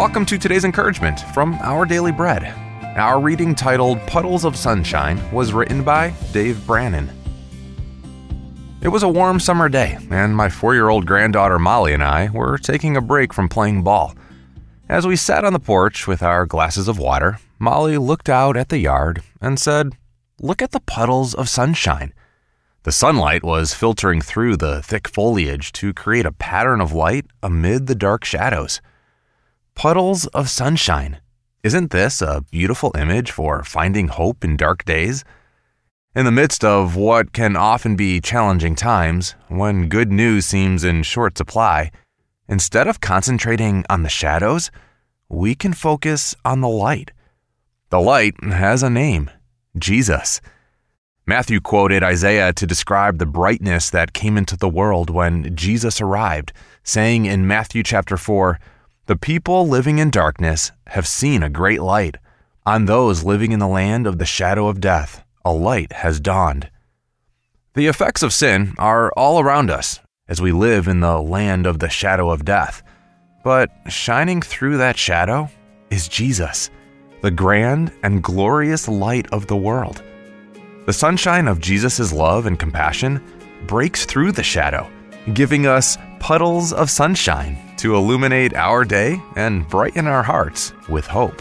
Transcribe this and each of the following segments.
Welcome to today's encouragement from Our Daily Bread. Our reading titled Puddles of Sunshine was written by Dave Brannon. It was a warm summer day, and my 4-year-old granddaughter Molly and I were taking a break from playing ball. As we sat on the porch with our glasses of water, Molly looked out at the yard and said, "Look at the puddles of sunshine." The sunlight was filtering through the thick foliage to create a pattern of light amid the dark shadows. Puddles of sunshine. Isn't this a beautiful image for finding hope in dark days? In the midst of what can often be challenging times, when good news seems in short supply, instead of concentrating on the shadows, we can focus on the light. The light has a name, Jesus. Matthew quoted Isaiah to describe the brightness that came into the world when Jesus arrived, saying in Matthew chapter 4, "The people living in darkness have seen a great light. On those living in the land of the shadow of death, a light has dawned." The effects of sin are all around us as we live in the land of the shadow of death. But shining through that shadow is Jesus, the grand and glorious light of the world. The sunshine of Jesus' love and compassion breaks through the shadow, giving us puddles of sunshine to illuminate our day and brighten our hearts with hope.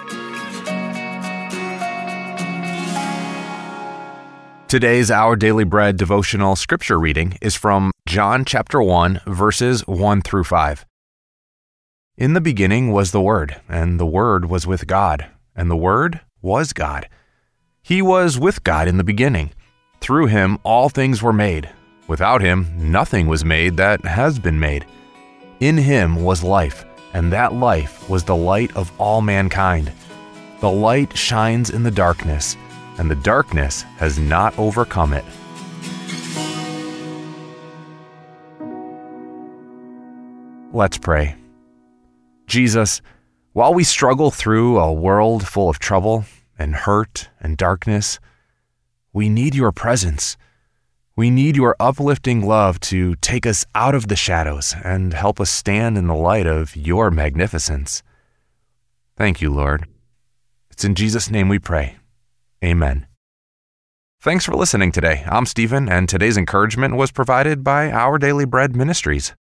Today's Our Daily Bread devotional scripture reading is from John chapter 1, verses 1 through 5. In the beginning was the Word, and the Word was with God, and the Word was God. He was with God in the beginning. Through him all things were made. Without him nothing was made that has been made. In him was life, and that life was the light of all mankind. The light shines in the darkness, and the darkness has not overcome it. Let's pray. Jesus, while we struggle through a world full of trouble and hurt and darkness, we need your presence. We need your uplifting love to take us out of the shadows and help us stand in the light of your magnificence. Thank you, Lord. It's in Jesus' name we pray. Amen. Thanks for listening today. I'm Stephen, and today's encouragement was provided by Our Daily Bread Ministries.